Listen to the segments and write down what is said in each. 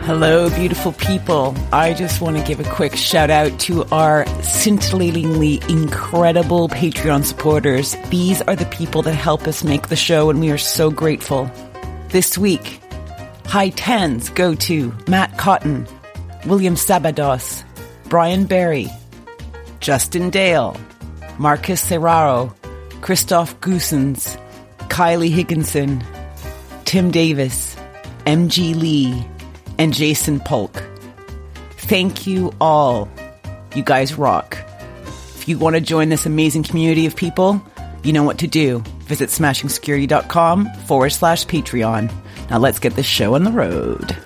Hello, beautiful people. I just want to give a quick shout out to our scintillatingly incredible Patreon supporters. These are the people that help us make the show, and we are so grateful. This week, high tens go to Matt Cotton, William Sabados, Brian Berry, Justin Dale, Marcus Serraro, Christoph Goosens, Kylie Higginson, Tim Davis, MG Lee, and Jason Polk. Thank you all. You guys rock. If you want to join this amazing community of people, you know what to do. Visit smashingsecurity.com/Patreon. Now let's get this show on the road.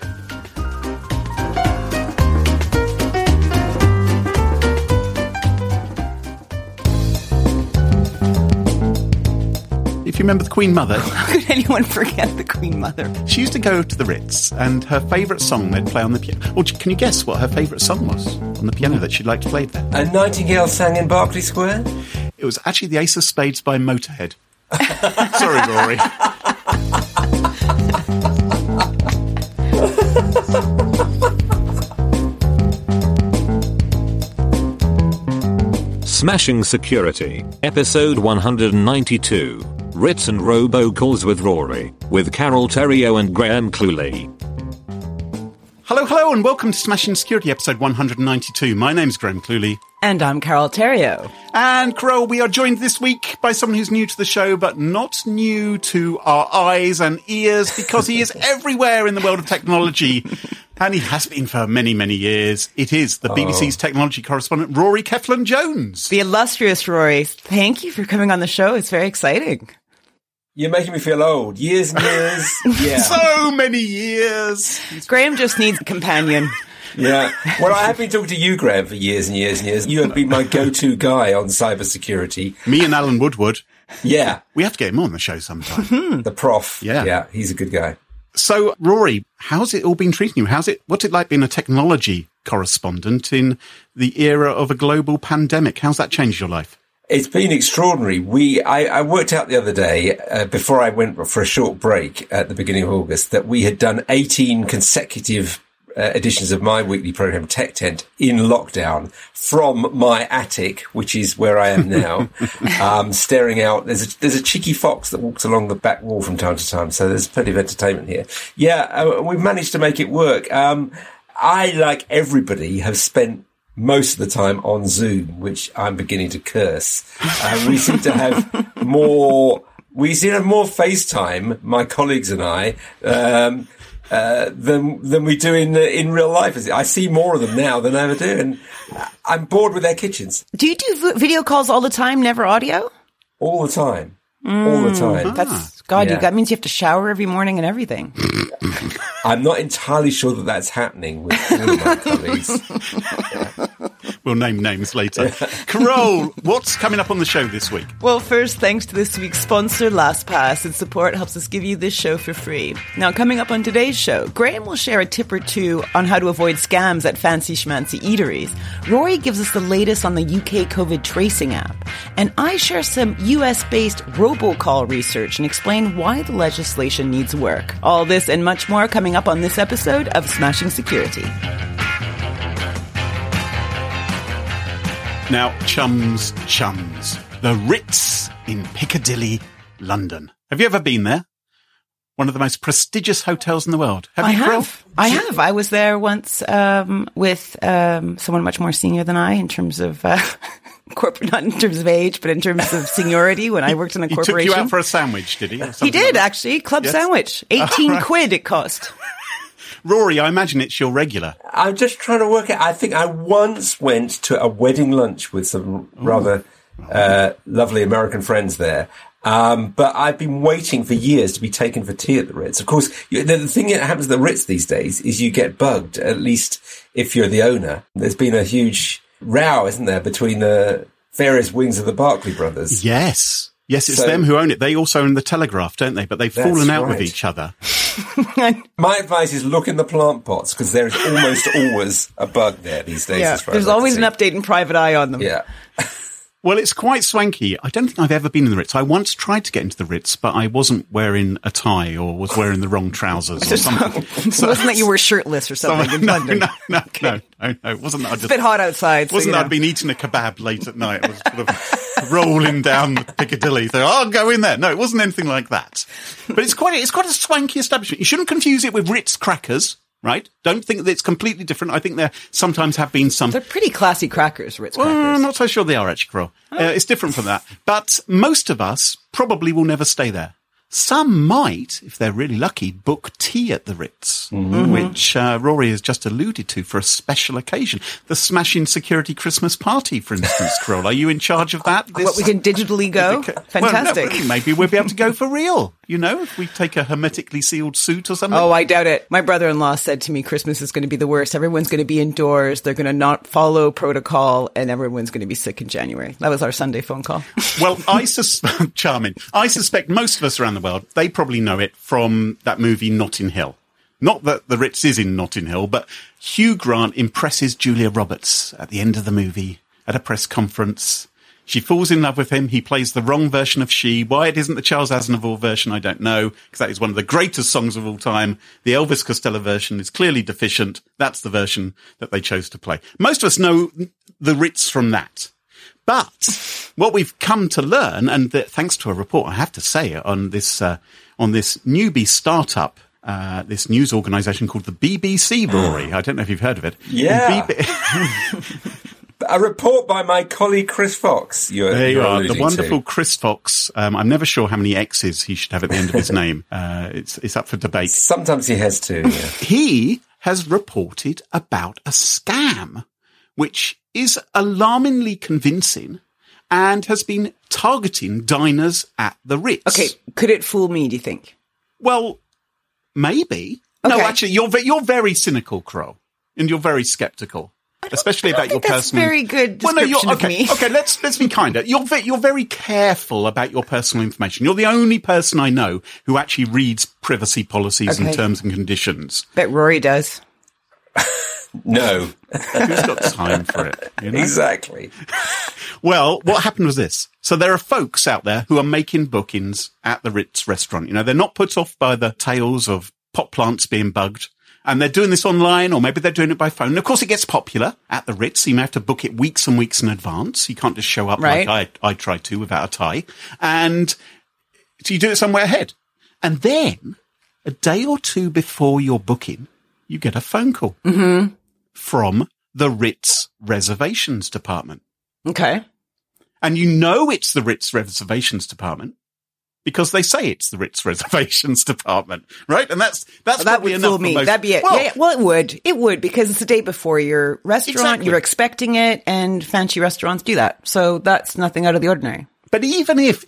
If you remember the Queen Mother. How could anyone forget the Queen Mother? She used to go to the Ritz, and her favourite song they'd play on the piano. Well, can you guess what her favourite song was on the piano that she'd like to play there? A Nightingale Sang in Berkeley Square? It was actually the Ace of Spades by Motorhead. Sorry, Rory. Smashing Security, episode 192. Ritz and Robocalls with Rory, with Carol Theriault and Graham Cluley. Hello, and welcome to Smashing Security, episode 192. My name's Graham Cluley. And I'm Carol Theriault. And Carol, we are joined this week by someone who's new to the show, but not new to our eyes and ears, because he is everywhere in the world of technology. And he has been for many, many years. It is the BBC's technology correspondent, Rory Cellan-Jones. The illustrious Rory. Thank you for coming on the show. It's very exciting. You're making me feel old. Years and years. Yeah. So many years. Graham just needs a companion. Yeah. Well, I have been talking to you, Graham, for years and years and years. You have been my go-to guy on cybersecurity. Me and Alan Woodward. Yeah. We have to get him on the show sometime. The prof. Yeah. Yeah, he's a good guy. So, Rory, how's it all been treating you? What's it like being a technology correspondent in the era of a global pandemic? How's that changed your life? It's been extraordinary. I worked out the other day, before I went for a short break at the beginning of August, that we had done 18 consecutive editions of my weekly program, Tech Tent, in lockdown from my attic, which is where I am now, staring out. There's a cheeky fox that walks along the back wall from time to time, so there's plenty of entertainment here. Yeah, we've managed to make it work. I, like everybody, have spent most of the time on Zoom, which I'm beginning to curse. We seem to have more FaceTime, my colleagues and I, than we do in real life. I see more of them now than I ever do, and I'm bored with their kitchens. Do you do video calls all the time, never audio? All the time. All the time. That means you have to shower every morning and everything. I'm not entirely sure that that's happening with all of my colleagues. Yeah. We'll name names later. Carol, what's coming up on the show this week? Well, first, thanks to this week's sponsor, LastPass. Its support helps us give you this show for free. Now, coming up on today's show, Graham will share a tip or two on how to avoid scams at fancy schmancy eateries. Rory gives us the latest on the UK COVID tracing app. And I share some US-based robocall research and explain why the legislation needs work. All this and much more coming up on this episode of Smashing Security. Now, chums, the Ritz in Piccadilly, London. Have you ever been there? One of the most prestigious hotels in the world. I have. I was there once with someone much more senior than I in terms of corporate, not in terms of age, but in terms of seniority when I worked in a corporation. He took you out for a sandwich, did he? He did, actually. Club sandwich. 18 quid it cost. Rory, I imagine it's your regular. I'm just trying to work out. I think I once went to a wedding lunch with some rather lovely American friends there. But I've been waiting for years to be taken for tea at the Ritz. Of course, the thing that happens at the Ritz these days is you get bugged, at least if you're the owner. There's been a huge row, isn't there, between the various wings of the Barclay brothers. Yes, it's them who own it. They also own the Telegraph, don't they? But they've fallen out with each other. My advice is look in the plant pots, because there is almost always a bug there these days. Yeah, there's always an update in Private Eye on them. Yeah. Well, it's quite swanky. I don't think I've ever been in the Ritz. I once tried to get into the Ritz, but I wasn't wearing a tie or was wearing the wrong trousers or something. So it wasn't that you were shirtless or something in London? No. It wasn't that. It's a bit hot outside. Wasn't that I'd been eating a kebab late at night. I was sort of rolling down Piccadilly. So I'll go in there. No, it wasn't anything like that. But it's quite a swanky establishment. You shouldn't confuse it with Ritz crackers. Right? Don't think that it's completely different. I think there sometimes have been some... They're pretty classy crackers, Ritz crackers. I'm not so sure they are, actually, Carol. It's different from that. But most of us probably will never stay there. Some might, if they're really lucky, book tea at the Ritz, which Rory has just alluded to for a special occasion. The Smashing Security Christmas Party, for instance, Carol. Are you in charge of that? What, we can digitally go? Fantastic. Well, no, maybe we'll be able to go for real. You know, if we take a hermetically sealed suit or something. Oh, I doubt it. My brother-in-law said to me, Christmas is going to be the worst. Everyone's going to be indoors. They're going to not follow protocol and everyone's going to be sick in January. That was our Sunday phone call. Well, charming. I suspect most of us around the world, they probably know it from that movie Notting Hill. Not that the Ritz is in Notting Hill, but Hugh Grant impresses Julia Roberts at the end of the movie at a press conference. She falls in love with him. He plays the wrong version of She. Why it isn't the Charles Aznavour version, I don't know, because that is one of the greatest songs of all time. The Elvis Costello version is clearly deficient. That's the version that they chose to play. Most of us know the Ritz from that. But what we've come to learn, and thanks to a report, I have to say, on this newbie startup, this news organisation called the BBC, Rory. I don't know if you've heard of it. Yeah. A report by my colleague Chris Fox. There you are, the wonderful Chris Fox. I'm never sure how many X's he should have at the end of his name. It's up for debate. Sometimes he has to. Yeah. He has reported about a scam, which is alarmingly convincing and has been targeting diners at the Ritz. Okay, could it fool me, do you think? Well, maybe. Okay. No, actually, you're very cynical, Crow, and you're very sceptical. Especially about your personal. That's very good description of me. Okay, let's be kinder. You're very careful about your personal information. You're the only person I know who actually reads privacy policies and terms and conditions. Bet Rory does. No. Who's got time for it? You know? Exactly. Well, what happened was this. So there are folks out there who are making bookings at the Ritz restaurant. You know, they're not put off by the tales of pot plants being bugged. And they're doing this online, or maybe they're doing it by phone. And of course, it gets popular at the Ritz. So you may have to book it weeks and weeks in advance. You can't just show up like I tried to without a tie. And so you do it somewhere ahead. And then, a day or two before your booking, you get a phone call from the Ritz reservations department. Okay. And you know it's the Ritz reservations department because they say it's the Ritz reservations department, right? And that's that would fool me. That'd be it. Well, yeah, well, it would because it's the day before your restaurant. Exactly. You're expecting it, and fancy restaurants do that. So that's nothing out of the ordinary. But even if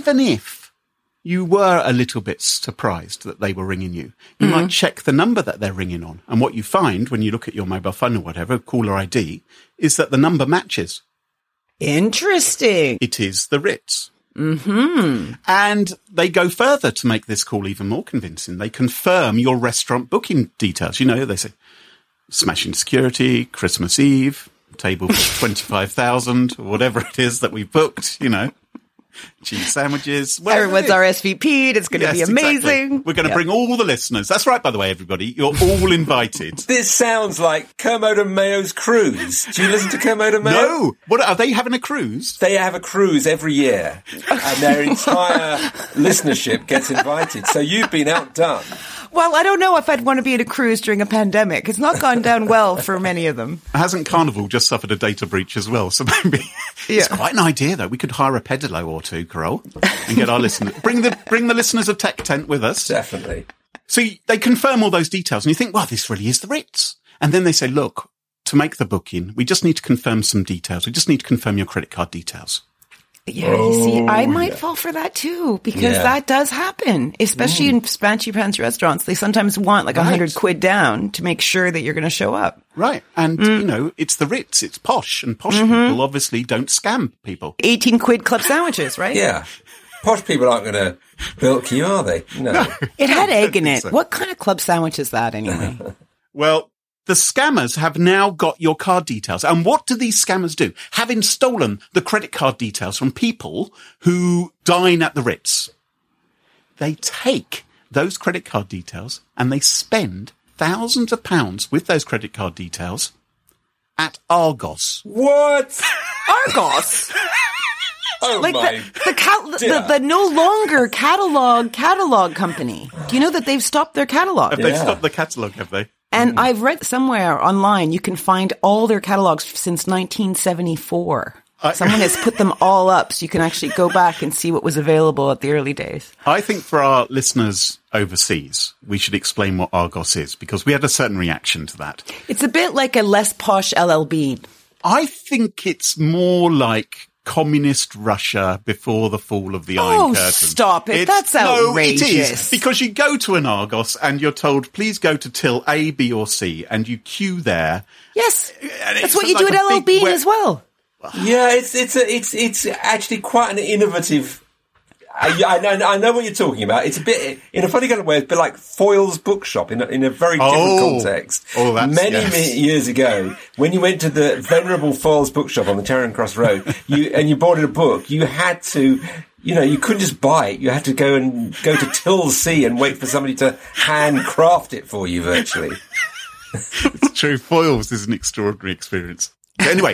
you were a little bit surprised that they were ringing you, you might check the number that they're ringing on. And what you find when you look at your mobile phone or whatever, caller ID, is that the number matches. Interesting. It is the Ritz. Mm-hmm. And they go further to make this call even more convincing. They confirm your restaurant booking details. You know, they say, Smashing Security, Christmas Eve, table for 25,000, or whatever it is that we booked, you know. Cheese sandwiches. Everyone's RSVP'd. It's going to be amazing. Exactly. We're going to bring all the listeners. That's right, by the way, everybody. You're all invited. This sounds like Kermode and Mayo's cruise. Do you listen to Kermode and Mayo? No. What, are they having a cruise? They have a cruise every year. And their entire listenership gets invited. So you've been outdone. Well, I don't know if I'd want to be in a cruise during a pandemic. It's not gone down well for many of them. Hasn't Carnival just suffered a data breach as well? So maybe it's quite an idea, though. We could hire a pedalo or two, Carol, and get our listeners. Bring the listeners of Tech Tent with us. Definitely. So they confirm all those details, and you think, well, this really is the Ritz. And then they say, look, to make the booking, we just need to confirm some details. We just need to confirm your credit card details. Yeah, you see, I might fall for that too, because that does happen, especially in fancy restaurants. They sometimes want like £100 down to make sure that you're going to show up. Right. And, you know, it's the Ritz, it's posh, and posh people obviously don't scam people. £18 club sandwiches, right? Yeah. Posh people aren't going to bilk you, are they? No. It had egg in it. So. What kind of club sandwich is that anyway? Well, the scammers have now got your card details. And what do these scammers do? Having stolen the credit card details from people who dine at the Ritz, they take those credit card details and they spend thousands of pounds with those credit card details at Argos. What? Argos? Oh Like my! the no longer catalog company. Do you know that they've stopped their catalog? Have they stopped the catalogue, have they? And I've read somewhere online you can find all their catalogs since 1974. Someone has put them all up so you can actually go back and see what was available at the early days. I think for our listeners overseas, we should explain what Argos is, because we had a certain reaction to that. It's a bit like a less posh LLB. I think it's more like communist Russia before the fall of the Iron Curtain. Stop it. That's outrageous. No, it is. Because you go to an Argos and you're told, please go to till A, B or C, and you queue there. Yes. That's what you do at LLB as well. Yeah, it's actually quite an innovative. I know what you're talking about. It's a bit, in a funny kind of way, it's a bit like Foyle's bookshop in a very different context. Oh, that's, many years ago, when you went to the venerable Foyle's bookshop on the Charing Cross Road, you bought a book, you had to, you couldn't just buy it. You had to go to till C and wait for somebody to handcraft it for you virtually. It's true. Foyle's is an extraordinary experience. But anyway,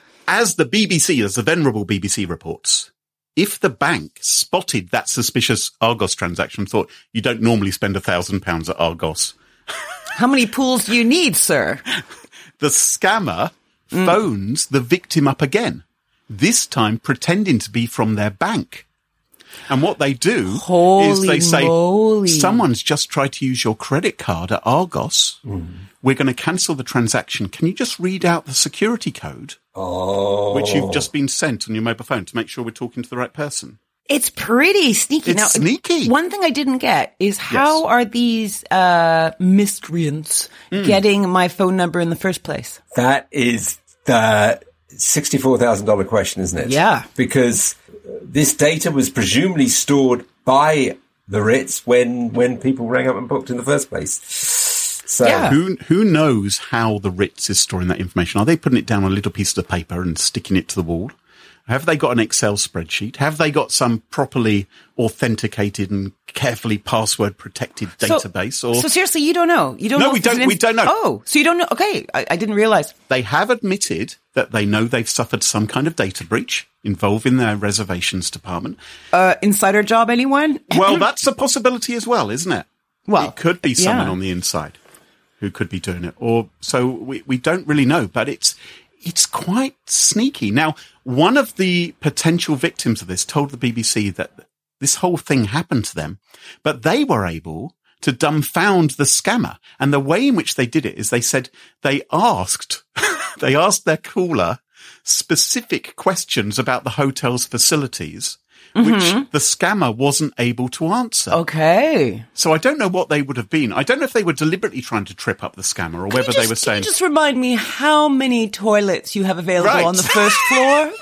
as the venerable BBC reports, if the bank spotted that suspicious Argos transaction, thought, you don't normally spend £1,000 at Argos. How many pools do you need, sir? The scammer phones the victim up again, this time pretending to be from their bank. And what they do is they say, someone's just tried to use your credit card at Argos. We're going to cancel the transaction. Can you just read out the security code? Which you've just been sent on your mobile phone to make sure we're talking to the right person. It's pretty sneaky. It's sneaky. One thing I didn't get is how are these miscreants getting my phone number in the first place? That is the $64,000 question, isn't it? Yeah. Because this data was presumably stored by the Ritz when people rang up and booked in the first place. So who knows how the Ritz is storing that information? Are they putting it down on a little piece of paper and sticking it to the wall? Have they got an Excel spreadsheet? Have they got some properly authenticated and carefully password protected database? So seriously, you don't know? You don't know? No, we don't know. Oh, so you don't know? Okay, I didn't realize. They have admitted that they know they've suffered some kind of data breach involving their reservations department. Insider job, anyone? Well, that's a possibility as well, isn't it? Well, it could be someone on the inside who could be doing it. Or so we don't really know, but it's quite sneaky. Now, one of the potential victims of this told the BBC that this whole thing happened to them, but they were able to dumbfound the scammer. And the way in which they did it is they said they asked their caller specific questions about the hotel's facilities, which the scammer wasn't able to answer. Okay. So I don't know what they would have been. I don't know if they were deliberately trying to trip up the scammer or whether they were saying... Can you just remind me how many toilets you have available on the first floor?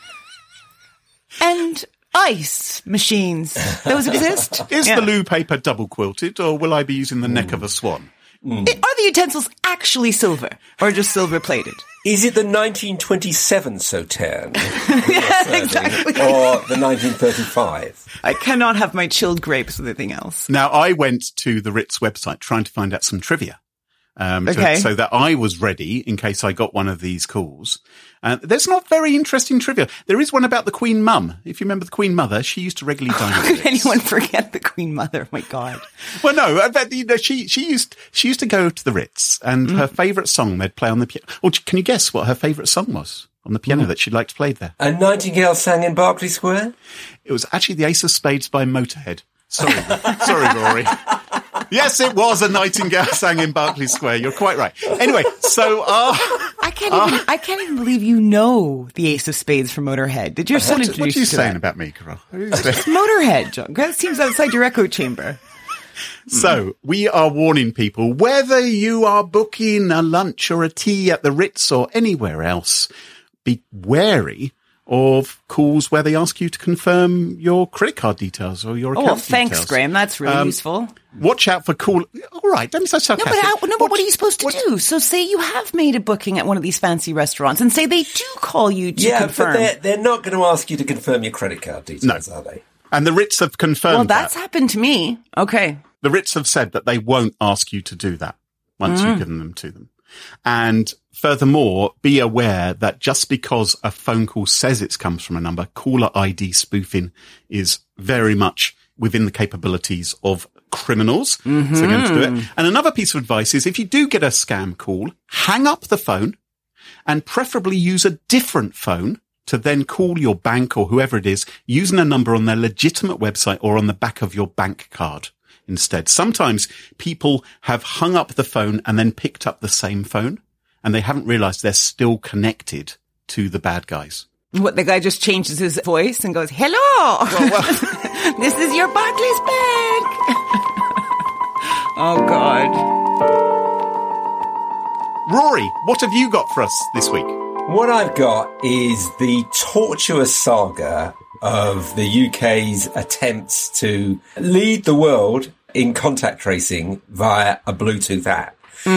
And ice machines. Those exist? Is the loo paper double quilted, or will I be using the neck of a swan? Are the utensils actually silver or just silver plated? Is it the 1927 Sauterne? Exactly. Or the 1935? I cannot have my chilled grapes with anything else. Now, I went to the Ritz website trying to find out some trivia. So that I was ready in case I got one of these calls. There's not very interesting trivia. There is one about the Queen Mum. If you remember the Queen Mother, she used to regularly dine. How could anyone forget the Queen Mother? Oh my God. Well, no, she used to go to the Ritz, and her favourite song they'd play on the piano. Or can you guess what her favourite song was on the piano that she liked to play there? A Nightingale Sang in Berkeley Square? It was actually the Ace of Spades by Motorhead. Sorry, Rory. Yes, it was A Nightingale Sang in Berkeley Square. You're quite right. Anyway, so I can't even believe you know the Ace of Spades from Motorhead. Did your son introduce you to that? What are you saying about me, Carol? Motorhead, John. That seems outside your echo chamber. So we are warning people, whether you are booking a lunch or a tea at the Ritz or anywhere else, be wary of calls where they ask you to confirm your credit card details or your account details. Thanks, Graham. That's really useful. Watch out for call. All right, don't be so sarcastic. But what are you supposed to do? So say you have made a booking at one of these fancy restaurants and say they do call you to confirm. Yeah, but they're not going to ask you to confirm your credit card details, are they? And the Ritz have confirmed Well, that's happened to me. Okay. The Ritz have said that they won't ask you to do that once you've given them to them. And furthermore, be aware that just because a phone call says it comes from a number, caller ID spoofing is very much within the capabilities of criminals. So they're going to do it. And another piece of advice is if you do get a scam call, hang up the phone and preferably use a different phone to then call your bank or whoever it is using a number on their legitimate website or on the back of your bank card instead. Sometimes people have hung up the phone and then picked up the same phone and they haven't realized they're still connected to the bad guys. What, the guy just changes his voice and goes, hello, this is your Barclays Bank. Oh, God. Rory, what have you got for us this week? What I've got is the tortuous saga of the UK's attempts to lead the world in contact tracing via a Bluetooth app.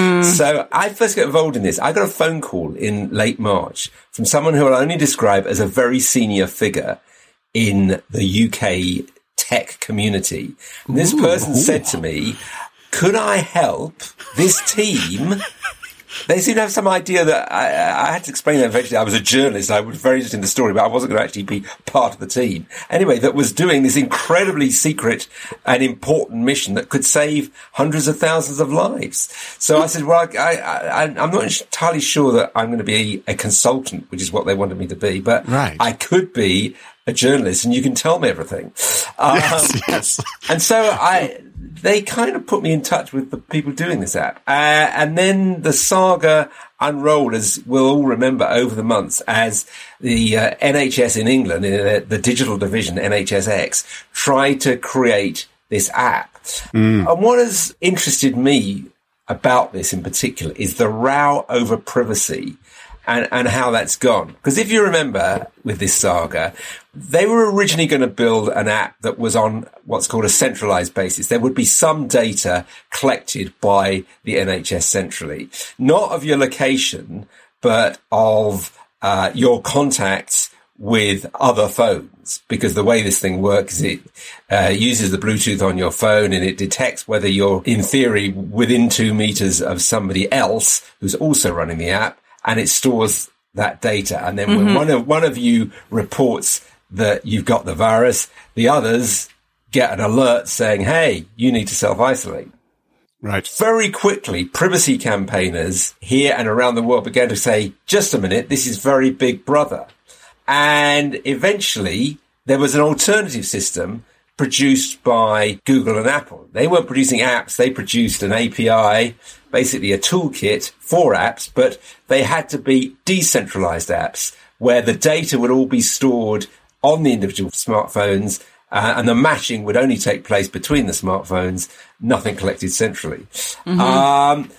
So I first got involved in this. I got a phone call in late March from someone who I'll only describe as a very senior figure in the UK tech community. And this person said to me, could I help this team? They seem to have some idea that I had to explain that eventually. I was a journalist. I was very interested in the story, but I wasn't going to actually be part of the team. Anyway, that was doing this incredibly secret and important mission that could save hundreds of thousands of lives. So I said, well, I'm not entirely sure that I'm going to be a consultant, which is what they wanted me to be, but I could be a journalist and you can tell me everything. Yes. And so they kind of put me in touch with the people doing this app. And then the saga unrolled, as we'll all remember over the months, as the NHS in England, the digital division, NHSX, tried to create this app. And what has interested me about this in particular is the row over privacy and how that's gone. Because if you remember with this saga, they were originally going to build an app that was on what's called a centralized basis. There would be some data collected by the NHS centrally, not of your location, but of your contacts with other phones. Because the way this thing works is it uses the Bluetooth on your phone and it detects whether you're, in theory, within 2 meters of somebody else who's also running the app. And it stores that data. And then when one of you reports that you've got the virus, the others get an alert saying, hey, you need to self-isolate. Right. Very quickly, privacy campaigners here and around the world began to say, just a minute, this is very Big Brother. And eventually there was an alternative system produced by Google and Apple. They weren't producing apps. They produced an API, basically a toolkit for apps, but they had to be decentralized apps where the data would all be stored on the individual smartphones and the matching would only take place between the smartphones, nothing collected centrally. And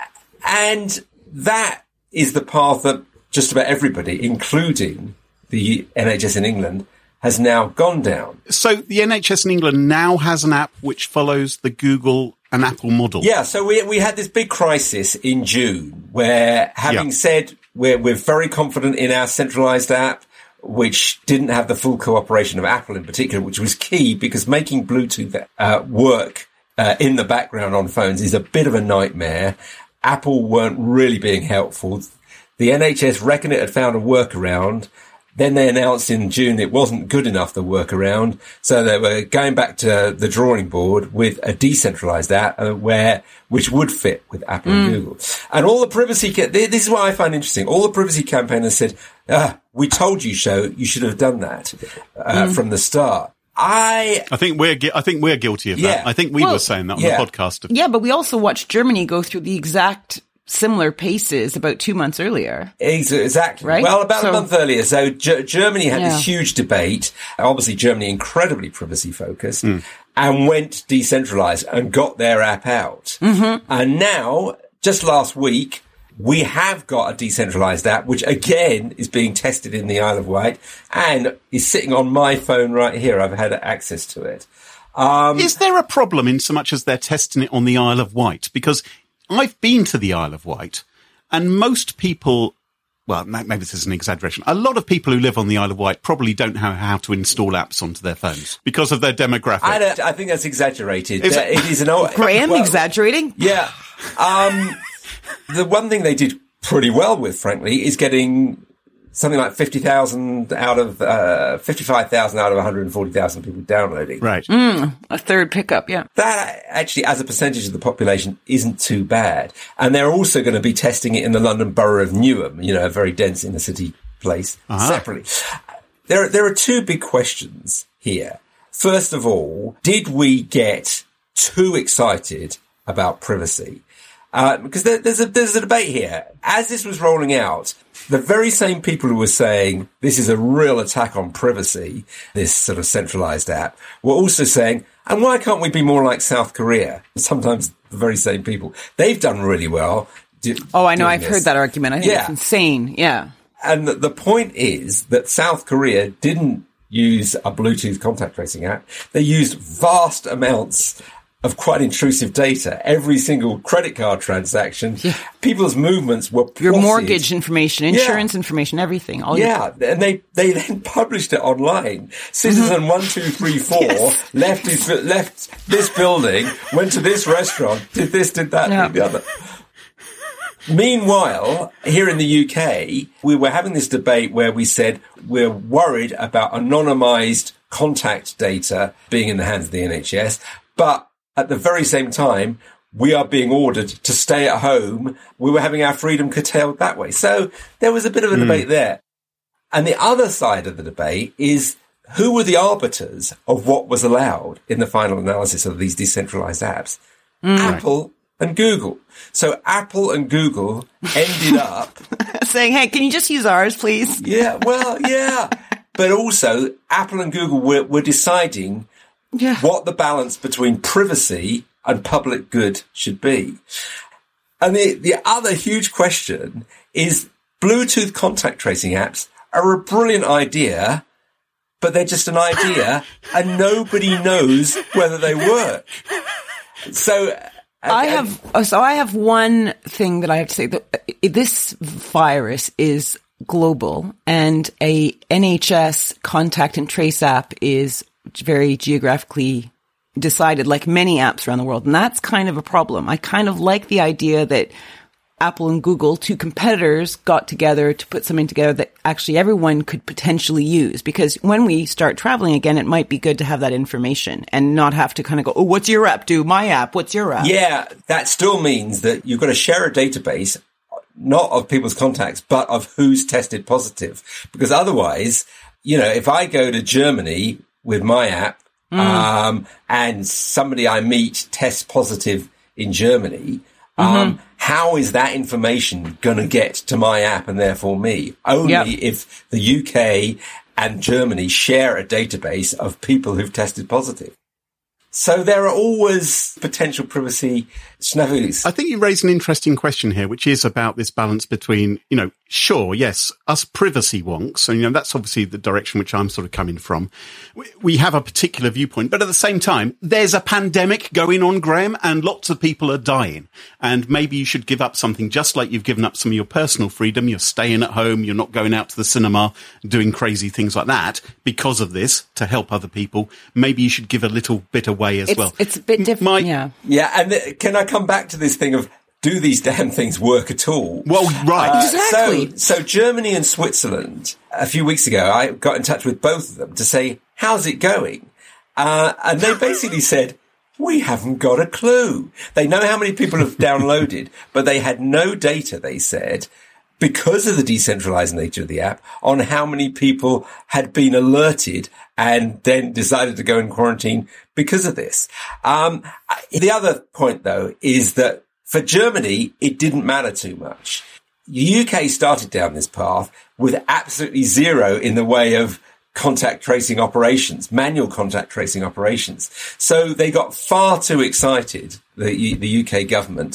that is the path that just about everybody, including the NHS in England, has now gone down. So the NHS in England now has an app which follows the Google and Apple model. Yeah, so we had this big crisis in June where, having said we're very confident in our centralized app, which didn't have the full cooperation of Apple in particular, which was key because making Bluetooth work in the background on phones is a bit of a nightmare. Apple weren't really being helpful. The NHS reckoned it had found a workaround. Then they announced in June it wasn't good enough, the workaround. So they were going back to the drawing board with a decentralized app which would fit with Apple and Google. And all the privacy, this is what I find interesting. All the privacy campaigners said, we told you so. You should have done that, from the start. I think we're guilty of that. I think we were saying that on the podcast. Yeah, but we also watched Germany go through the exact similar paces about 2 months earlier. Exactly. Right? Well, about a month earlier. So Germany had this huge debate. Obviously, Germany incredibly privacy focused and went decentralized and got their app out. And now, just last week, We have got a decentralized app, which again is being tested in the Isle of Wight and is sitting on my phone right here. I've had access to it. Is there a problem in so much as they're testing it on the Isle of Wight? Because I've been to the Isle of Wight, and most people, well, maybe this is an exaggeration, a lot of people who live on the Isle of Wight probably don't know how to install apps onto their phones because of their demographic. I think that's exaggerated. It is an old... Graham, exaggerating? Yeah. The one thing they did pretty well with, frankly, is getting something like 50,000 out of 55,000 out of 140,000 people downloading. Right. A third pickup, yeah. That actually, as a percentage of the population, isn't too bad. And they're also going to be testing it in the London Borough of Newham, a very dense inner city place, separately. There are two big questions here. First of all, did we get too excited about privacy? Because there's a debate here. As this was rolling out, the very same people who were saying this is a real attack on privacy, this sort of centralized app, were also saying, and why can't we be more like South Korea? Sometimes the very same people. They've done really well. I know. I've heard that argument. I think it's insane. Yeah. And the point is that South Korea didn't use a Bluetooth contact tracing app. They used vast amounts of quite intrusive data. Every single credit card transaction, people's movements were plotted. Your mortgage information, insurance information, everything. And they then published it online. Citizen 1234 left this building, went to this restaurant, did this, did that, did the other. Meanwhile, here in the UK, we were having this debate where we said we're worried about anonymized contact data being in the hands of the NHS, but at the very same time, we are being ordered to stay at home. We were having our freedom curtailed that way. So there was a bit of a debate there. And the other side of the debate is who were the arbiters of what was allowed in the final analysis of these decentralized apps? Apple and Google. So Apple and Google ended up saying, hey, can you just use ours, please? Yeah. But also Apple and Google were deciding what the balance between privacy and public good should be. And the other huge question is Bluetooth contact tracing apps are a brilliant idea, but they're just an idea and nobody knows whether they work. So I have one thing that I have to say. This virus is global, and a NHS contact and trace app is very geographically decided, like many apps around the world. And that's kind of a problem. I kind of like the idea that Apple and Google, two competitors, got together to put something together that actually everyone could potentially use. Because when we start traveling again, it might be good to have that information and not have to kind of go, oh, what's your app do? My app, what's your app? Yeah, that still means that you've got to share a database, not of people's contacts, but of who's tested positive. Because otherwise, if I go to Germany with my app, and somebody I meet tests positive in Germany, how is that information going to get to my app and therefore me? Only if the UK and Germany share a database of people who've tested positive. So there are always potential privacy snafus. I think you raise an interesting question here, which is about this balance between, sure, yes, us privacy wonks, and that's obviously the direction which I'm sort of coming from. We have a particular viewpoint, but at the same time, there's a pandemic going on, Graham, and lots of people are dying. And maybe you should give up something, just like you've given up some of your personal freedom. You're staying at home, you're not going out to the cinema, doing crazy things like that because of this, to help other people. Maybe you should give a little bit away as well. It's a bit different. Yeah, and can I come back to this thing of, do these damn things work at all? Well, right. Exactly. So Germany and Switzerland, a few weeks ago, I got in touch with both of them to say, how's it going? And they basically said, we haven't got a clue. They know how many people have downloaded, but they had no data, they said, because of the decentralized nature of the app, on how many people had been alerted and then decided to go in quarantine because of this. The other point, though, is that for Germany, it didn't matter too much. The UK started down this path with absolutely zero in the way of contact tracing operations, manual contact tracing operations. So they got far too excited, the UK government,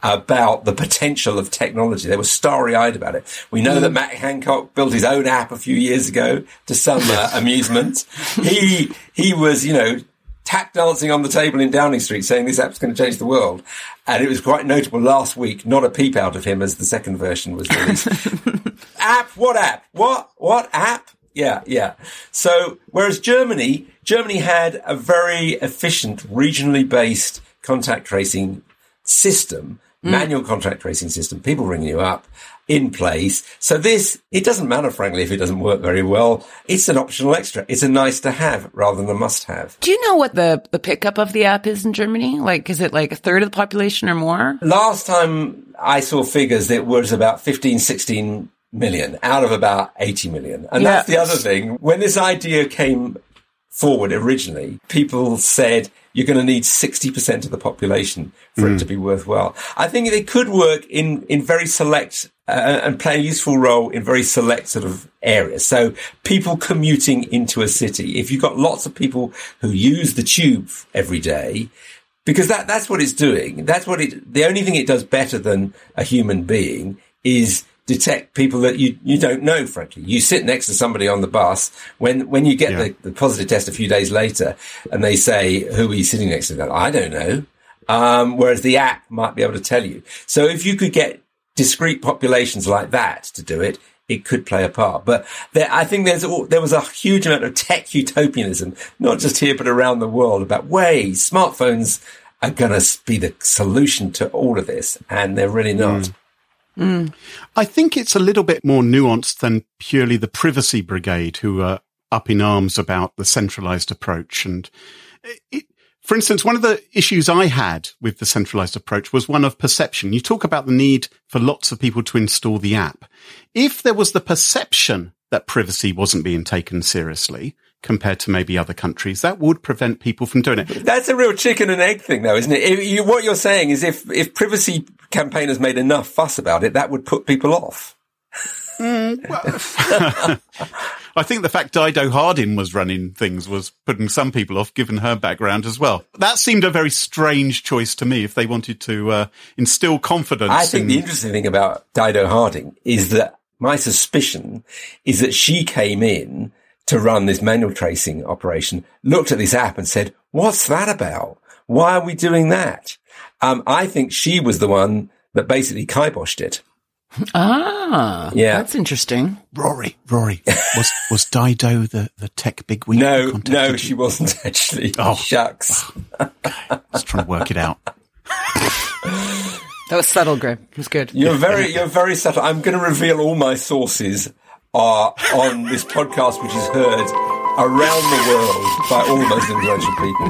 about the potential of technology. They were starry-eyed about it. We know that Matt Hancock built his own app a few years ago to some amusement. He was, tap dancing on the table in Downing Street saying this app's going to change the world. And it was quite notable last week, not a peep out of him as the second version was released. App? What app? What app? Yeah. So, whereas Germany had a very efficient, regionally based contact tracing system, manual contact tracing system, people ringing you up in place. So it doesn't matter, frankly, if it doesn't work very well. It's an optional extra. It's a nice to have rather than a must have. Do you know what the pickup of the app is in Germany? Like, is it like a third of the population or more? Last time I saw figures, it was about 15, 16 million out of about 80 million. And that's the other thing. When this idea came forward originally, people said you're going to need 60% of the population for it to be worthwhile. I think they could work in very select and play a useful role in very select sort of areas. So people commuting into a city, if you've got lots of people who use the tube every day, because that's what it's doing. The only thing it does better than a human being is detect people that you don't know, frankly. You sit next to somebody on the bus, when you get the positive test a few days later and they say, who are you sitting next to? Go, I don't know. Whereas the app might be able to tell you. So if you could get discrete populations like that to do it, it could play a part. But I think there was a huge amount of tech utopianism, not just here, but around the world about smartphones are going to be the solution to all of this. And they're really not. I think it's a little bit more nuanced than purely the Privacy Brigade, who are up in arms about the centralized approach. And for instance, one of the issues I had with the centralized approach was one of perception. You talk about the need for lots of people to install the app. If there was the perception that privacy wasn't being taken seriously compared to maybe other countries, that would prevent people from doing it. That's a real chicken and egg thing, though, isn't it? What you're saying is if privacy campaigners made enough fuss about it, that would put people off. Well, I think the fact Dido Harding was running things was putting some people off, given her background as well. That seemed a very strange choice to me if they wanted to instill confidence. I think the interesting thing about Dido Harding is that my suspicion is that she came in to run this manual tracing operation, looked at this app and said, what's that about? Why are we doing that? I think she was the one that basically kiboshed it. Yeah, that's interesting. Rory, was Dido the tech bigwig? No, she wasn't actually. Oh, shucks. Okay. I was trying to work it out. That was subtle, Graham. It was good. You're very subtle. I'm going to reveal all my sources on this podcast, which is heard around the world by all the most influential people.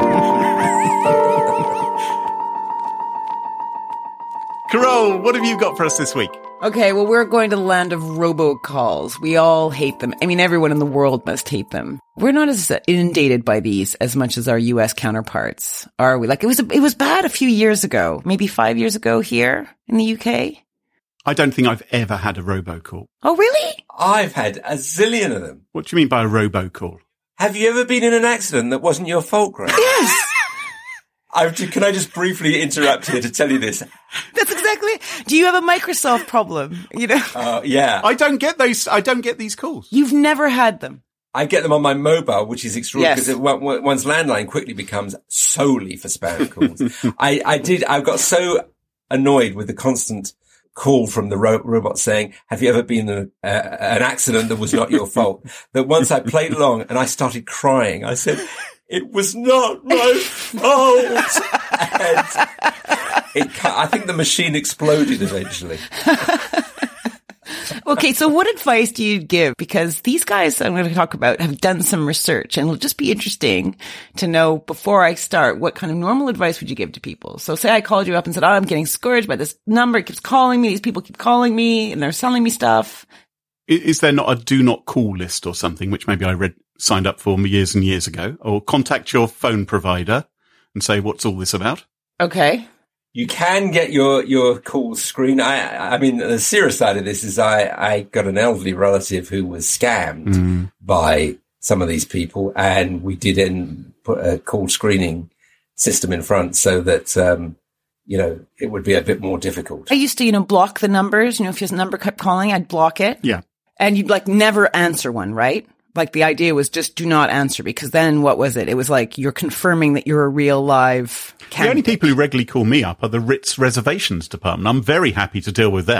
Carole, what have you got for us this week? Okay, well, we're going to the land of robocalls. We all hate them. I mean, everyone in the world must hate them. We're not as inundated by these as much as our US counterparts, are we? Like, it was bad a few years ago, maybe 5 years ago here in the UK. I don't think I've ever had a robocall. Oh, really? I've had a zillion of them. What do you mean by a robocall? Have you ever been in an accident that wasn't your fault, Graham? Yes. Can I just briefly interrupt here to tell you this? That's exactly. Do you have a Microsoft problem? Yeah. I don't get these calls. You've never had them. I get them on my mobile, which is extraordinary because one's landline quickly becomes solely for spam calls. I got so annoyed with the constant call from the robot saying, have you ever been in an accident that was not your fault? That once I played along and I started crying, I said, it was not my fault. And I think the machine exploded eventually. Okay, so what advice do you give? Because these guys I'm going to talk about have done some research, and it'll just be interesting to know before I start, what kind of normal advice would you give to people? So say I called you up and said, I'm getting scourged by this number. It keeps calling me. These people keep calling me and they're selling me stuff. Is there not a do not call list or something, which maybe I signed up for years and years ago? Or contact your phone provider and say, what's all this about? Okay. You can get your calls screened. I mean, the serious side of this is I got an elderly relative who was scammed by some of these people, and we did then put a call screening system in front so that, it would be a bit more difficult. I used to, block the numbers. If your number kept calling, I'd block it. Yeah. And you'd never answer one, right? The idea was just do not answer, because then what was it? It was you're confirming that you're a real live candidate. The only people who regularly call me up are the Ritz reservations department. I'm very happy to deal with them.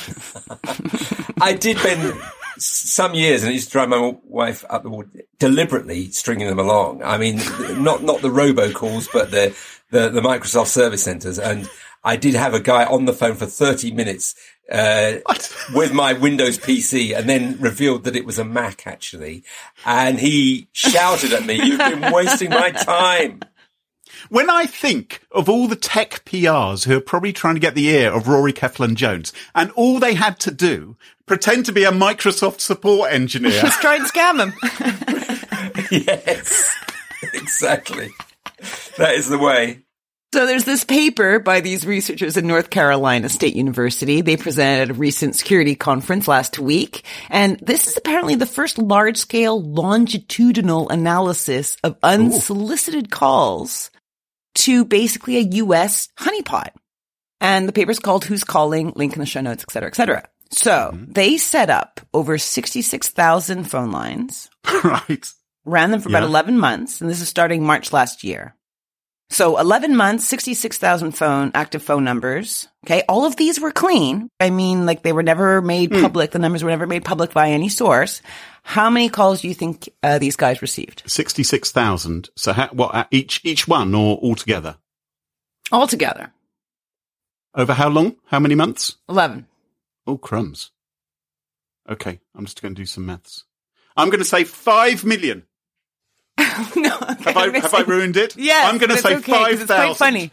I did spend some years, and I used to drive my wife up the wall, deliberately stringing them along. I mean, not the robocalls, but the Microsoft service centers. And I did have a guy on the phone for 30 minutes with my Windows PC, and then revealed that it was a Mac, actually. And he shouted at me, "You've been wasting my time." When I think of all the tech PRs who are probably trying to get the ear of Rory Keflin-Jones, and all they had to do, pretend to be a Microsoft support engineer. Just try and scam him. Yes, exactly. That is the way. So there's this paper by these researchers in North Carolina State University. They presented at a recent security conference last week. And this is apparently the first large-scale longitudinal analysis of unsolicited calls to basically a U.S. honeypot. And the paper's called Who's Calling, link in the show notes, et cetera, et cetera. So they set up over 66,000 phone lines. Right. Ran them for about 11 months. And this is starting March last year. So 11 months, 66,000 active phone numbers. Okay. All of these were clean. I mean, they were never made public. The numbers were never made public by any source. How many calls do you think these guys received? 66,000. So what, each one or altogether? Altogether. Over how long? How many months? 11. Oh, crumbs. Okay. I'm just going to do some maths. I'm going to say 5 million. No, okay, have I ruined it? Yes, I'm going to say 5,000. It's quite funny.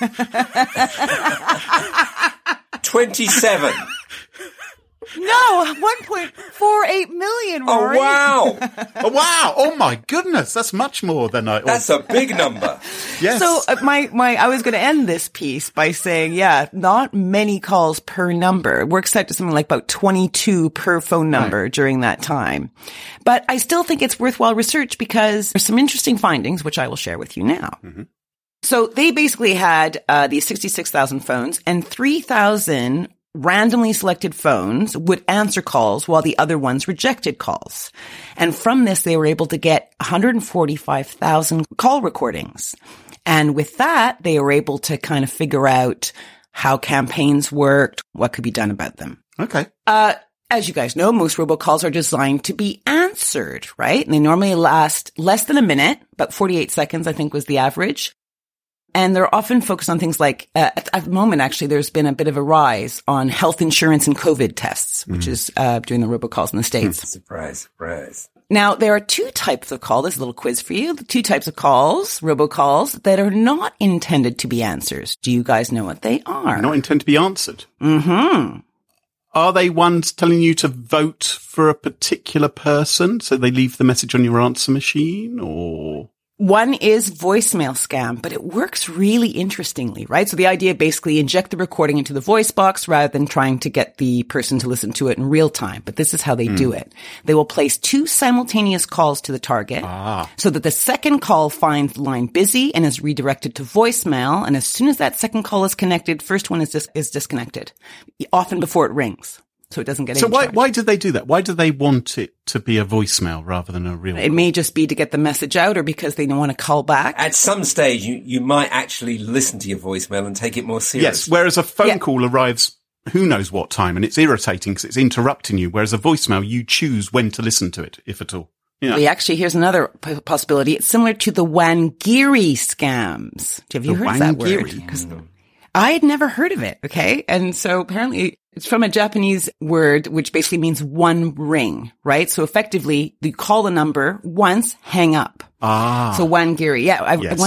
27. No, 1.48 million, Rory. Oh, wow. Oh, wow. Oh, my goodness. That's much more than I... That's a big number. Yes. So I was going to end this piece by saying, not many calls per number. It works out to something like about 22 per phone number during that time. But I still think it's worthwhile research, because there's some interesting findings, which I will share with you now. Mm-hmm. So they basically had these 66,000 phones, and 3,000 randomly selected phones would answer calls while the other ones rejected calls. And from this, they were able to get 145,000 call recordings. And with that, they were able to kind of figure out how campaigns worked, what could be done about them. Okay. As you guys know, most robocalls are designed to be answered, right? And they normally last less than a minute, about 48 seconds, I think was the average. And they're often focused on things like, at the moment, actually, there's been a bit of a rise on health insurance and COVID tests, which is doing the robocalls in the States. Surprise. Now, there are two types of call. This is a little quiz for you. The two types of calls, robocalls, that are not intended to be answers. Do you guys know what they are? Not intended to be answered. Mm-hmm. Are they ones telling you to vote for a particular person, so they leave the message on your answer machine, or... One is voicemail scam, but it works really interestingly, right? So the idea, basically, inject the recording into the voice box rather than trying to get the person to listen to it in real time. But this is how they do it. They will place two simultaneous calls to the target so that the second call finds the line busy and is redirected to voicemail. And as soon as that second call is connected, first one is disconnected, often before it rings. So it doesn't get So why did they do that? Why do they want it to be a voicemail rather than a real It may just be to get the message out, or because they don't want to call back. At some stage, you might actually listen to your voicemail and take it more seriously. Yes, whereas a phone call arrives who knows what time, and it's irritating because it's interrupting you, whereas a voicemail, you choose when to listen to it, if at all. Yeah. Well, actually, here's another possibility. It's similar to the Wangiri scams. Have you heard of that word? I had never heard of it, okay? And so apparently it's from a Japanese word, which basically means one ring, right? So effectively, you call a number once, hang up. So Wangiri. Yeah,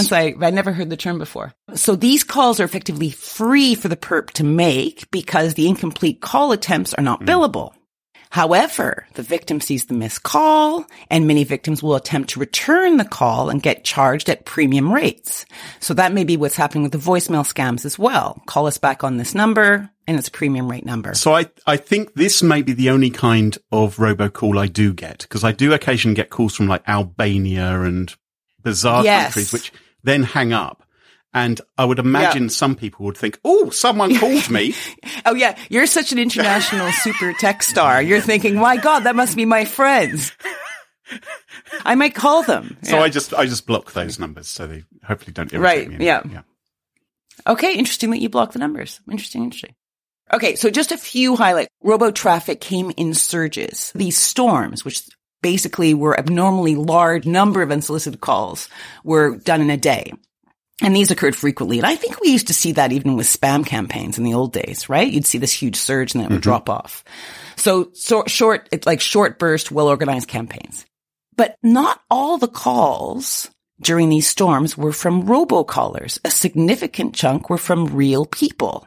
I never heard the term before. So these calls are effectively free for the perp to make because the incomplete call attempts are not billable. However, the victim sees the missed call, and many victims will attempt to return the call and get charged at premium rates. So that may be what's happening with the voicemail scams as well. Call us back on this number, and it's a premium rate number. So I think this may be the only kind of robocall I do get, because I do occasionally get calls from like Albania and bizarre countries, which then hang up. And I would imagine some people would think, oh, someone called me. Oh, yeah. You're such an international super tech star. You're thinking, my God, that must be my friends. I might call them. So I just block those numbers so they hopefully don't irritate me anymore. Yeah. Okay. Interesting that you block the numbers. Interesting. Okay. So just a few highlights. Robo-traffic came in surges. These storms, which basically were abnormally large number of unsolicited calls, were done in a day. And these occurred frequently. And I think we used to see that even with spam campaigns in the old days, right? You'd see this huge surge and then it would drop off. So it's like short burst, well-organized campaigns. But not all the calls during these storms were from robocallers. A significant chunk were from real people.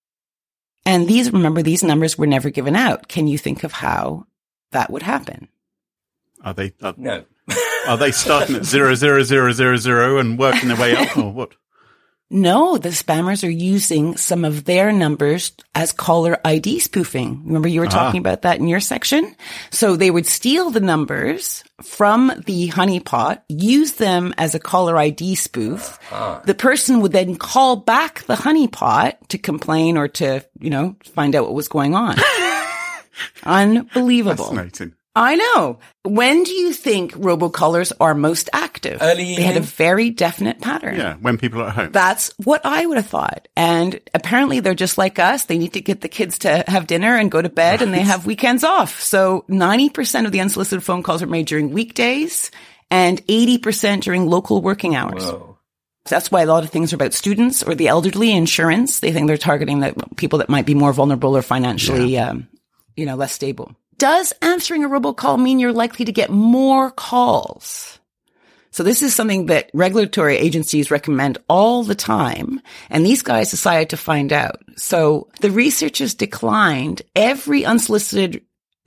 And these numbers were never given out. Can you think of how that would happen? Are they? No. Are they starting at 00000 and working their way up, or what? No, the spammers are using some of their numbers as caller ID spoofing. Remember you were talking about that in your section? So they would steal the numbers from the honeypot, use them as a caller ID spoof. The person would then call back the honeypot to complain or to, find out what was going on. Unbelievable. Fascinating. I know. When do you think robocallers are most active? Early evening. They had a very definite pattern. Yeah, when people are at home. That's what I would have thought. And apparently they're just like us. They need to get the kids to have dinner and go to bed and they have weekends off. So 90% of the unsolicited phone calls are made during weekdays and 80% during local working hours. Whoa. So that's why a lot of things are about students or the elderly, insurance. They think they're targeting the people that might be more vulnerable or financially, less stable. Does answering a robocall mean you're likely to get more calls? So this is something that regulatory agencies recommend all the time. And these guys decided to find out. So the researchers declined every unsolicited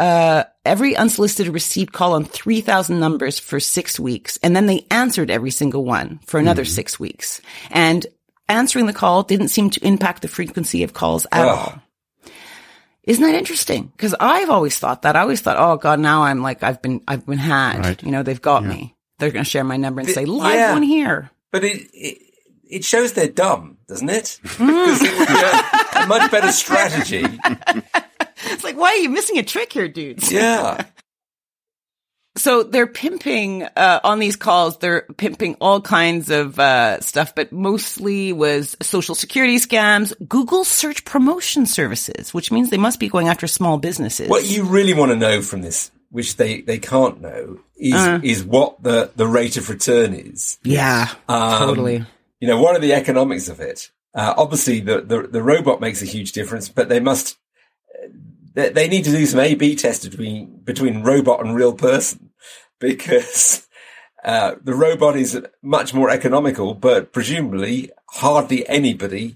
received call on 3,000 numbers for 6 weeks. And then they answered every single one for another 6 weeks. And answering the call didn't seem to impact the frequency of calls at all. Isn't that interesting? Because I've always thought that. I always thought, oh God, now I'm like, I've been had. Right. They've got me. They're going to share my number and say, live one here. But it shows they're dumb, doesn't it? Because it would be a much better strategy. It's like, why are you missing a trick here, dudes? Yeah. So they're pimping, on these calls, they're pimping all kinds of, stuff, but mostly was social security scams, Google search promotion services, which means they must be going after small businesses. What you really want to know from this, which they can't know, is what the rate of return is. Yeah, totally. What are the economics of it? Obviously the robot makes a huge difference, but they need to do some A/B tests between robot and real person, because the robot is much more economical, but presumably hardly anybody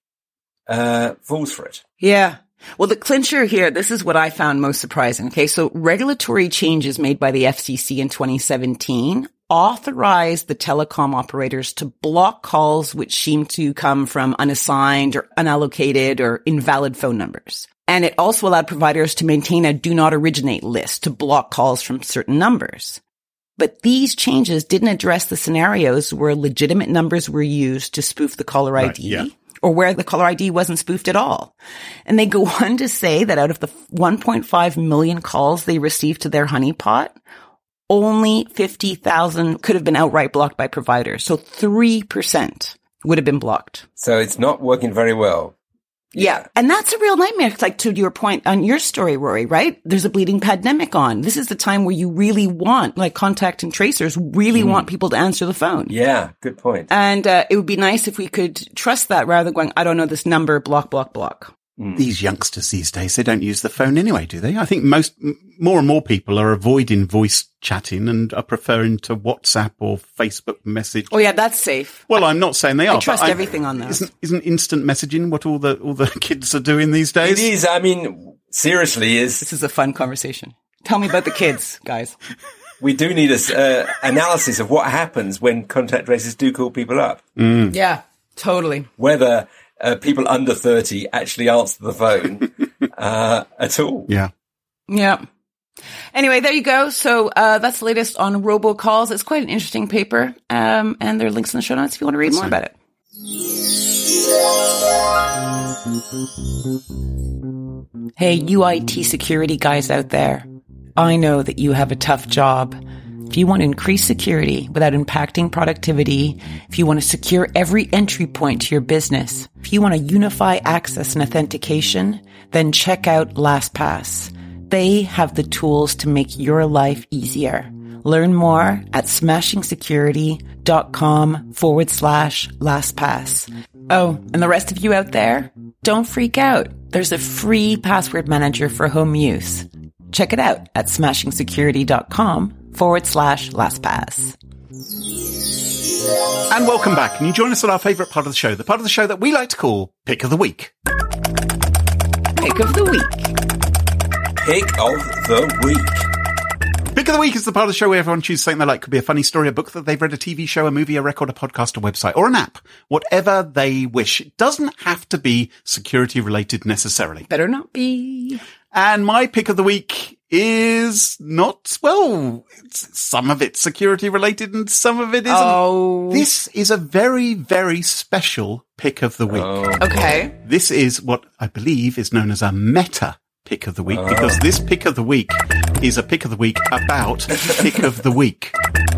falls for it. Yeah. Well, the clincher here, this is what I found most surprising. Okay, so regulatory changes made by the FCC in 2017 authorized the telecom operators to block calls which seem to come from unassigned or unallocated or invalid phone numbers. And it also allowed providers to maintain a do not originate list to block calls from certain numbers. But these changes didn't address the scenarios where legitimate numbers were used to spoof the caller ID or where the caller ID wasn't spoofed at all. And they go on to say that out of the 1.5 million calls they received to their honeypot, only 50,000 could have been outright blocked by providers. So 3% would have been blocked. So it's not working very well. Yeah. And that's a real nightmare. It's like to your point on your story, Rory, right? There's a bleeding pandemic on. This is the time where you really want, like contact and tracers really want people to answer the phone. Yeah. Good point. And it would be nice if we could trust that rather than going, I don't know this number, block, block, block. These youngsters these days, they don't use the phone anyway, do they? I think more and more people are avoiding voice chatting and are preferring to WhatsApp or Facebook message. Oh yeah, that's safe. Well, I'm not saying they are. I trust everything on those. Isn't instant messaging what all the kids are doing these days? It is. I mean, seriously, This is a fun conversation. Tell me about the kids, guys. We do need a analysis of what happens when contact tracers do call people up. Yeah, totally. Whether people under 30 actually answer the phone at all. Yeah. Yeah. Anyway, there you go. So that's the latest on robocalls. It's quite an interesting paper. And there are links in the show notes if you want to read more about it. Hey, you IT security guys out there. I know that you have a tough job. If you want to increase security without impacting productivity, if you want to secure every entry point to your business, if you want to unify access and authentication, then check out LastPass. They have the tools to make your life easier. Learn more at smashingsecurity.com/LastPass. Oh, and the rest of you out there, don't freak out. There's a free password manager for home use. Check it out at smashingsecurity.com/LastPass. And welcome back. And you join us at our favourite part of the show, the part of the show that we like to call Pick of the Week. Pick of the Week. Pick of the Week. Pick of the Week is the part of the show where everyone chooses something they like. Could be a funny story, a book that they've read, a TV show, a movie, a record, a podcast, a website, or an app. Whatever they wish. It doesn't have to be security related necessarily. Better not be. And my pick of the week is not, well, some of it's security related and some of it isn't. Oh. This is a very, very special pick of the week. Okay. This is what I believe is known as a meta pick of the week, because this pick of the week is a pick of the week about the pick of the week.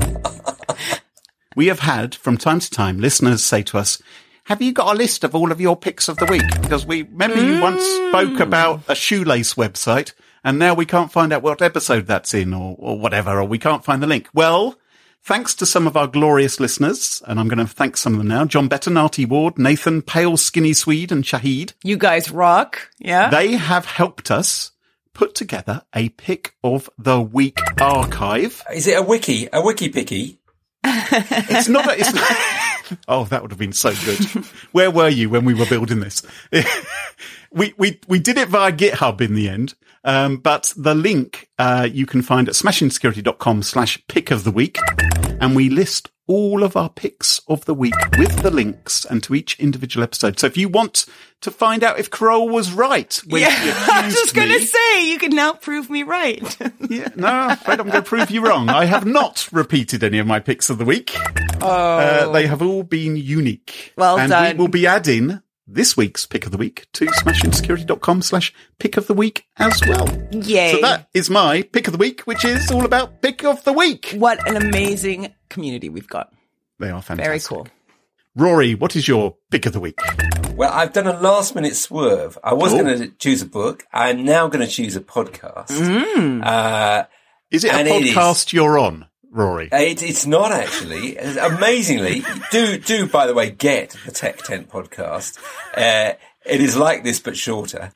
We have had, from time to time, listeners say to us, have you got a list of all of your picks of the week? Because we remember you once spoke about a shoelace website, and now we can't find out what episode that's in or whatever, or we can't find the link. Well, thanks to some of our glorious listeners, and I'm going to thank some of them now, John Bettinati Ward, Nathan, Pale Skinny Swede, and Shahid. You guys rock. Yeah. They have helped us put together a pick of the week archive. Is it a wiki? A wiki picky? It's not. Oh, that would have been so good. Where were you when we were building this? We did it via GitHub in the end. But the link, you can find at smashingsecurity.com/pick of the week. And we list all of our picks of the week with the links and to each individual episode. So if you want to find out if Kroll was right when he accused I was just going to me- say, you can now prove me right. Yeah, no, I'm afraid I'm going to prove you wrong. I have not repeated any of my picks of the week. They have all been unique. Well and done. we will be adding this week's pick of the week to smashingsecurity.com/pick of the week as well. Yay. So that is my pick of the week, which is all about pick of the week. What an amazing community we've got. They are fantastic. Very cool. Rory, what is your pick of the week? Well, I've done a last minute swerve. I was going to choose a book. I'm now going to choose a podcast. Is it a And it podcast you're on, Rory? It's not actually. Amazingly, do by the way, get the Tech Tent podcast. It is like this, but shorter.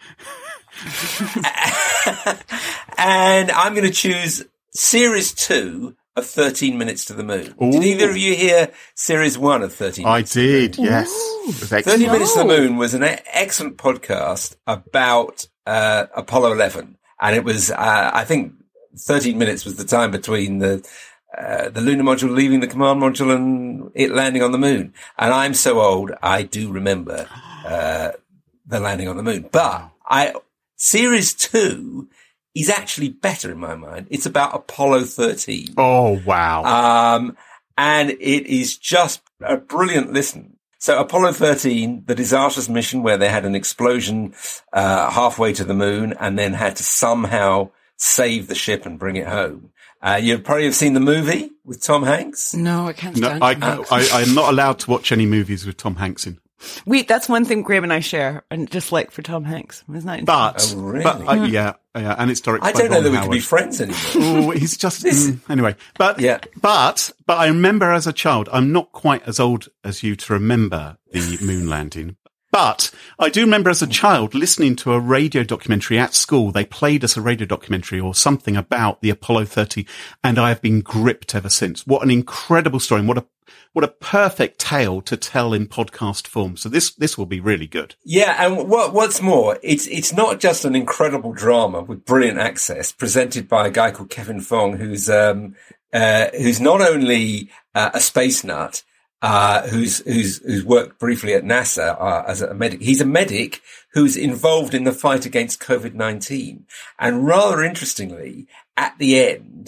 And I'm going to choose series 2 of 13 Minutes to the Moon. Ooh. Did either of you hear series 1 of 13 I Minutes? did, yes. It was 30 excellent. Minutes to the Moon was an excellent podcast about Apollo 11. And it was, I think 13 minutes was the time between the lunar module leaving the command module and it landing on the moon. And I'm so old, I do remember the landing on the moon. But series 2 is actually better in my mind. It's about Apollo 13. Oh, wow. And it is just a brilliant listen. So Apollo 13, the disastrous mission where they had an explosion halfway to the moon and then had to somehow save the ship and bring it home. You probably have seen the movie with Tom Hanks. No, I can't No, stand it. I'm not allowed to watch any movies with Tom Hanks in. That's one thing Graham and I share, and dislike for Tom Hanks. Isn't that But, Oh, really? yeah, and it's directed I by don't know Ron that we Howard. can be friends anymore. Oh, he's just anyway. But Yeah. but I remember as a child. I'm not quite as old as you to remember the moon landing. But I do remember as a child listening to a radio documentary at school. They played us a radio documentary or something about the Apollo 13, and I have been gripped ever since. What an incredible story, and what a perfect tale to tell in podcast form. So this will be really good. Yeah, and what's more, it's not just an incredible drama with brilliant access presented by a guy called Kevin Fong, who's not only a space nut, who's worked briefly at NASA as a medic. He's a medic who's involved in the fight against COVID-19, and rather interestingly, at the end,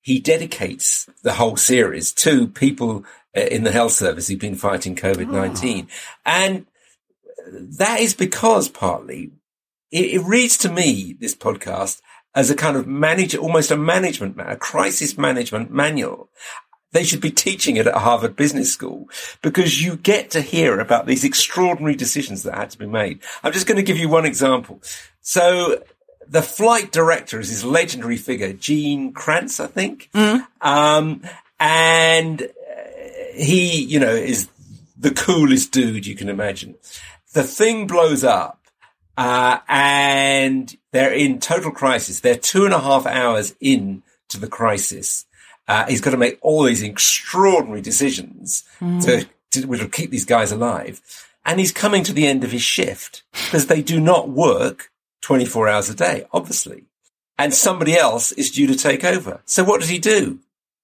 he dedicates the whole series to people in the health service who've been fighting COVID-19. And that is because partly it reads to me, this podcast, as a kind of almost a crisis management manual. They should be teaching it at Harvard Business School, because you get to hear about these extraordinary decisions that had to be made. I'm just going to give you one example. So the flight director is this legendary figure, Gene Kranz, I think. And he, is the coolest dude you can imagine. The thing blows up, and they're in total crisis. They're 2.5 hours into the crisis. He's got to make all these extraordinary decisions to keep these guys alive. And he's coming to the end of his shift because they do not work 24 hours a day, obviously. And somebody else is due to take over. So what does he do?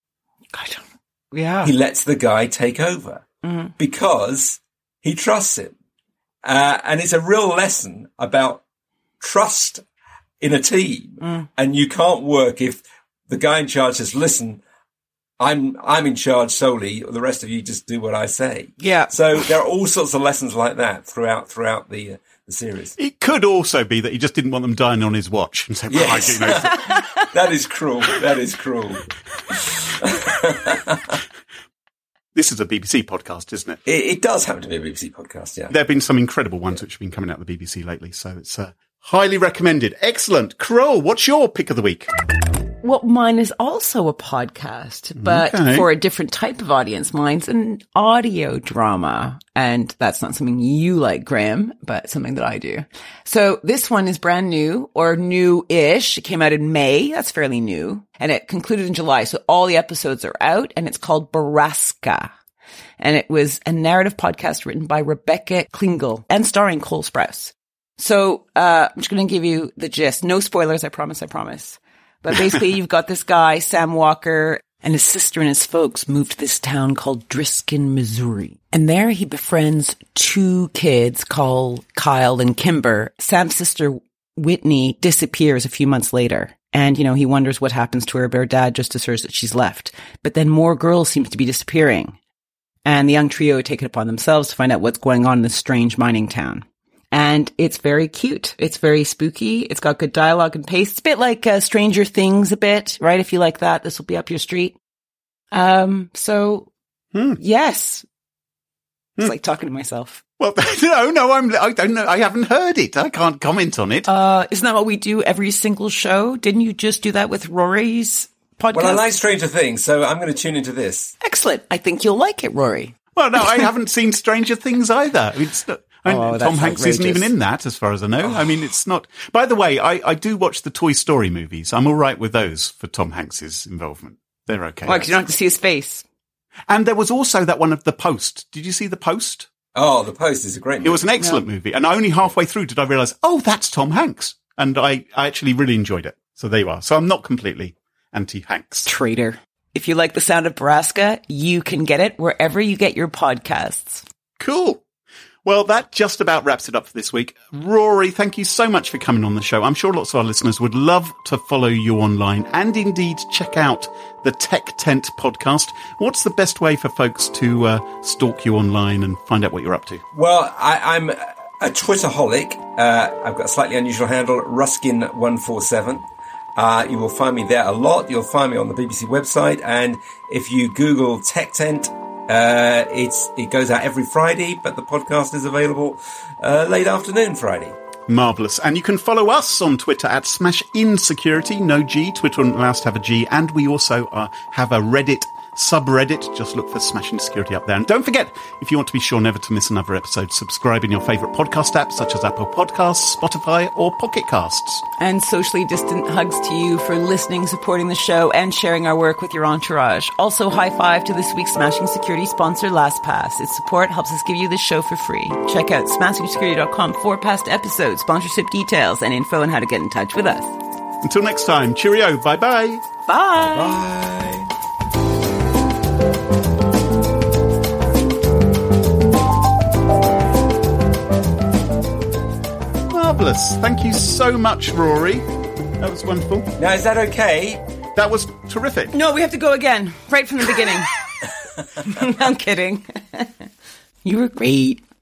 He lets the guy take over because he trusts him. And it's a real lesson about trust in a team. And you can't work if the guy in charge says, listen, I'm in charge solely. The rest of you just do what I say. Yeah. So there are all sorts of lessons like that throughout the series. It could also be that he just didn't want them dying on his watch and say, well, yes. I do know. That is cruel. That is cruel. This is a BBC podcast, isn't it? It does happen to be a BBC podcast, yeah. There have been some incredible ones which have been coming out of the BBC lately, so it's highly recommended. Excellent. Carole, what's your pick of the week? Well, mine is also a podcast, but for a different type of audience. Mine's an audio drama, and that's not something you like, Graham, but something that I do. So this one is brand new, or new-ish. It came out in May. That's fairly new. And it concluded in July. So all the episodes are out, and it's called Borrasca. And it was a narrative podcast written by Rebecca Klingel and starring Cole Sprouse. So I'm just going to give you the gist. No spoilers, I promise. But basically, you've got this guy, Sam Walker, and his sister and his folks moved to this town called Driskin, Missouri. And there he befriends 2 kids called Kyle and Kimber. Sam's sister, Whitney, disappears a few months later. And, he wonders what happens to her, but her dad just asserts that she's left. But then more girls seem to be disappearing. And the young trio take it upon themselves to find out what's going on in this strange mining town. And it's very cute. It's very spooky. It's got good dialogue and pace. It's a bit like Stranger Things a bit, right? If you like that, this will be up your street. Yes. It's like talking to myself. Well, no, I don't know. I haven't heard it. I can't comment on it. Isn't that what we do every single show? Didn't you just do that with Rory's podcast? Well, I like Stranger Things, so I'm going to tune into this. Excellent. I think you'll like it, Rory. Well, no, I haven't seen Stranger Things either. It's not... Tom Hanks isn't even in that, as far as I know. I mean, it's not... By the way, I do watch the Toy Story movies. I'm all right with those for Tom Hanks's involvement. They're okay. Why? Because you don't have to see his face. And there was also that one of The Post. Did you see The Post? Oh, The Post is a great movie. It was an excellent movie. And only halfway through did I realise, that's Tom Hanks. And I actually really enjoyed it. So there you are. So I'm not completely anti-Hanks. Traitor. If you like the sound of Borrasca, you can get it wherever you get your podcasts. Cool. Well, that just about wraps it up for this week. Rory, thank you so much for coming on the show. I'm sure lots of our listeners would love to follow you online and indeed check out the Tech Tent podcast. What's the best way for folks to stalk you online and find out what you're up to? Well, I'm a Twitterholic. I've got a slightly unusual handle, Ruskin147. You will find me there a lot. You'll find me on the BBC website. And if you Google Tech Tent, it goes out every Friday, but the podcast is available late afternoon Friday. Marvellous. And you can follow us on Twitter at SmashInSecurity, no G. Twitter wouldn't allow us to have a G. And we also have a Reddit subreddit. Just look for Smashing Security up there. And don't forget, if you want to be sure never to miss another episode, subscribe in your favourite podcast apps such as Apple Podcasts, Spotify or Pocket Casts. And socially distant hugs to you for listening, supporting the show and sharing our work with your entourage. Also, high five to this week's Smashing Security sponsor, LastPass. Its support helps us give you this show for free. Check out SmashingSecurity.com for past episodes, sponsorship details and info on how to get in touch with us. Until next time, cheerio, bye-bye. Bye. Bye. Marvellous. Thank you so much, Rory. That was wonderful. Now, is that okay? That was terrific. No, we have to go again. Right from the beginning. I'm kidding. You were great.